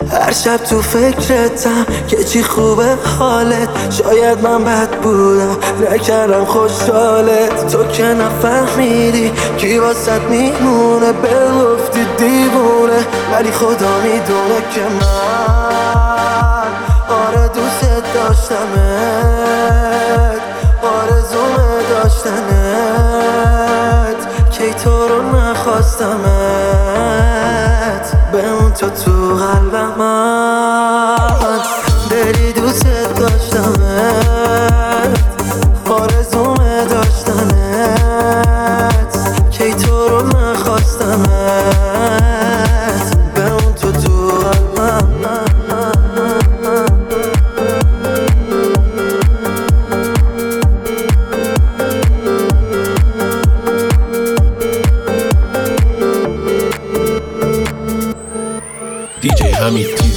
هر شب تو فکرتم که چی خوبه حالت. شاید من بد بودم نکردم خوشحالت. تو که نفهمیدی کی واسط میمونه. بگفتی دیوونه ولی خدا میدونه که من آره دوست داشتمت. آرزومه داشتنت کی تو رو نخواستمت. بمون تو قلبم من دلی دوست داشتمت. آرزومه داشتنت کی تو رو نخواستمت. بمون تو قلبم من. DJ Hamid Tiz.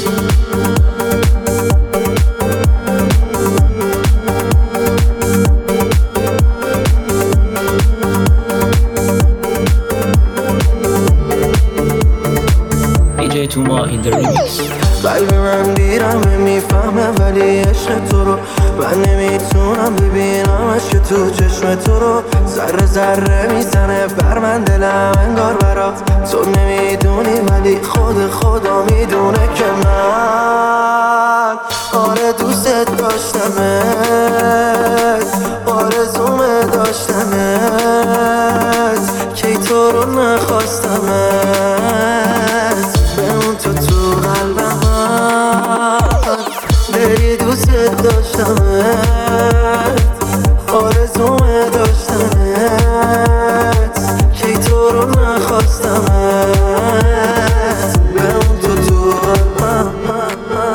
DJ Tuma in the remix. قلب من دیرم میفهمه ولی عشق تو رو من نمیتونم ببینمش که تو چشم تو رو. ذره ذره میزنه بر من دلم انگار برات. تو نمیدونی ولی خود خدا میدونه که من آره دوست داشتمت. آرزومه داشتمت کی تو رو نخواستمت. بمون تو قلبم من دلی دوست داشتمت. آرزومه داشتنت کی تو رو نخواستمت. بمون تو قلبم من.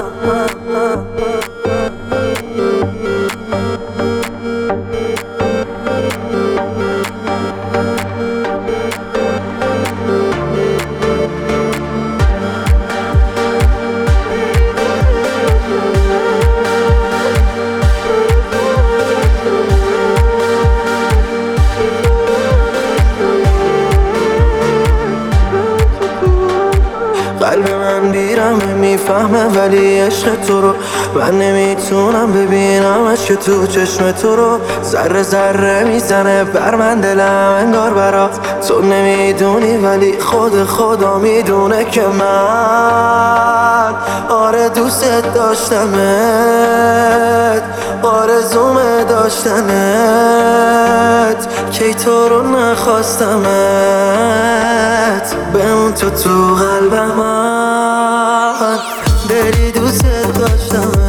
قلب من بیرمه میفهمه ولی عشق تو رو من نمیتونم ببینمش که تو چشم تو رو. ذره ذره میزنه بر من دلم انگار برات. تو نمیدونی ولی خود خدا میدونه که من آره دوست داشتمت. آرزومه داشتنت کی تو رو نخواستمت. بمون تو قلبم من دلی دوست داشتمت.